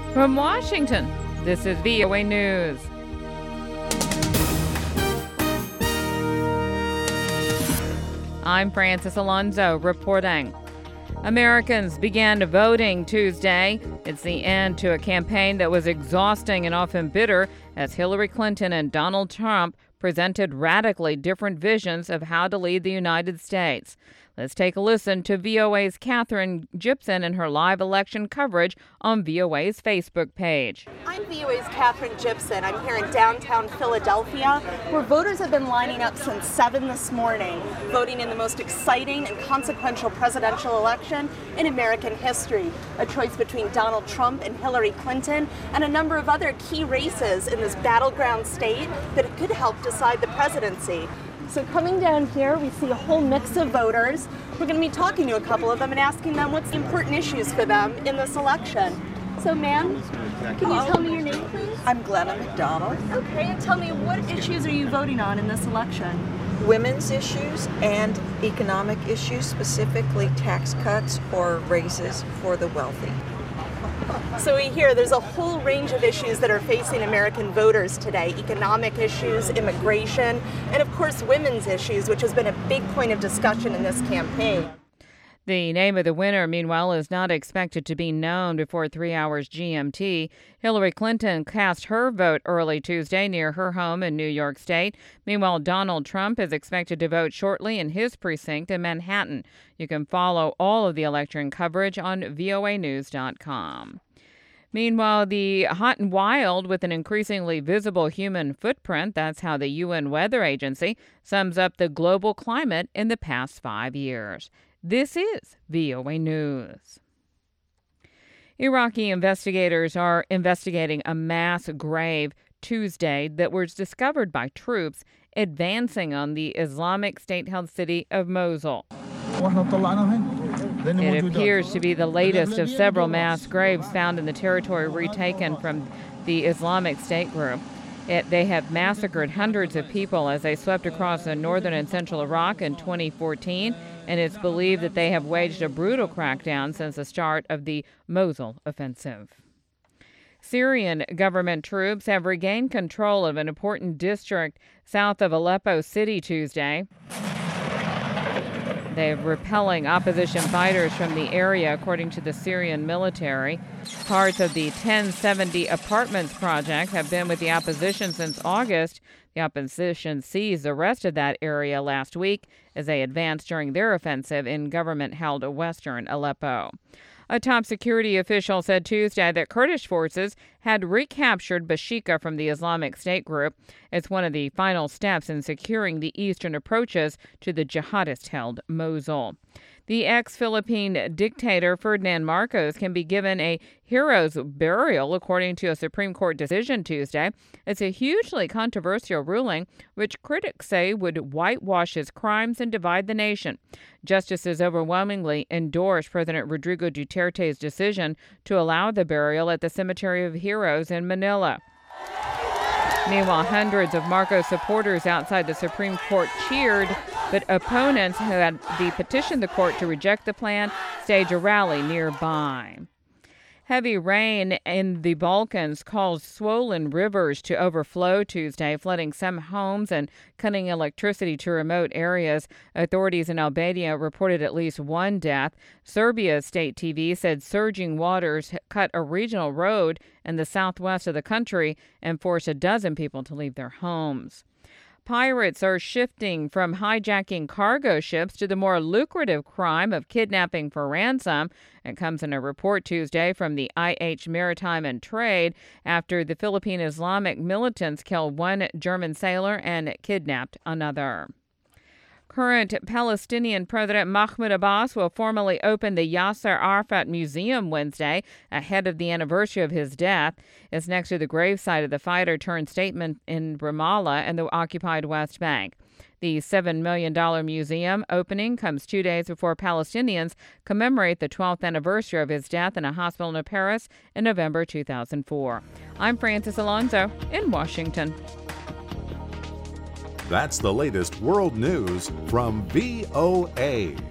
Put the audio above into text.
From Washington, this is VOA News. I'm Francis Alonso reporting. Americans began voting Tuesday. It's the end to a campaign that was exhausting and often bitter as Hillary Clinton and Donald Trump presented radically different visions of how to lead the United States. Let's take a listen to VOA's Katherine Gibson and her live election coverage on VOA's Facebook page. I'm VOA's Katherine Gibson. I'm here in downtown Philadelphia, where voters have been lining up since 7 this morning, voting in the most exciting and consequential presidential election in American history. A choice between Donald Trump and Hillary Clinton, and a number of other key races in this battleground state that could help decide the presidency. So coming down here, we see a whole mix of voters. We're going to be talking to a couple of them and asking them what's the important issues for them in this election. So, ma'am, can you tell me your name, please? I'm Glenna McDonald. Okay, and tell me, what issues are you voting on in this election? Women's issues and economic issues, specifically tax cuts or raises for the wealthy. So we hear there's a whole range of issues that are facing American voters today. Economic issues, immigration, and of course women's issues, which has been a big point of discussion in this campaign. The name of the winner, meanwhile, is not expected to be known before 3 hours GMT. Hillary Clinton cast her vote early Tuesday near her home in New York State. Meanwhile, Donald Trump is expected to vote shortly in his precinct in Manhattan. You can follow all of the election coverage on voanews.com. Meanwhile, the hot and wild with an increasingly visible human footprint. That's how the UN Weather Agency sums up the global climate in the past 5 years. This is VOA News. Iraqi investigators are investigating a mass grave Tuesday that was discovered by troops advancing on the Islamic State-held city of Mosul. It appears to be the latest of several mass graves found in the territory retaken from the Islamic State group. They have massacred hundreds of people as they swept across northern and central Iraq in 2014, and it's believed that they have waged a brutal crackdown since the start of the Mosul offensive. Syrian government troops have regained control of an important district south of Aleppo City Tuesday. They're repelling opposition fighters from the area, according to the Syrian military. Parts of the 1070 Apartments project have been with the opposition since August. The opposition seized the rest of that area last week as they advanced during their offensive in government-held western Aleppo. A top security official said Tuesday that Kurdish forces had recaptured Bashika from the Islamic State group. It's one of the final steps in securing the eastern approaches to the jihadist-held Mosul. The ex-Philippine dictator Ferdinand Marcos can be given a hero's burial, according to a Supreme Court decision Tuesday. It's a hugely controversial ruling, which critics say would whitewash his crimes and divide the nation. Justices overwhelmingly endorsed President Rodrigo Duterte's decision to allow the burial at the Cemetery of Heroes in Manila. Meanwhile, hundreds of Marcos supporters outside the Supreme Court cheered, but opponents who had petitioned the court to reject the plan staged a rally nearby. Heavy rain in the Balkans caused swollen rivers to overflow Tuesday, flooding some homes and cutting electricity to remote areas. Authorities in Albania reported at least one death. Serbia's state TV said surging waters cut a regional road in the southwest of the country and forced a dozen people to leave their homes. Pirates are shifting from hijacking cargo ships to the more lucrative crime of kidnapping for ransom. It comes in a report Tuesday from the IH Maritime and Trade after the Philippine Islamic militants killed one German sailor and kidnapped another. Current Palestinian President Mahmoud Abbas will formally open the Yasser Arafat Museum Wednesday ahead of the anniversary of his death. It's next to the gravesite of the fighter turned statement in Ramallah and the occupied West Bank. The $7 million museum opening comes 2 days before Palestinians commemorate the 12th anniversary of his death in a hospital in Paris in November 2004. I'm Francis Alonso in Washington. That's the latest world news from VOA.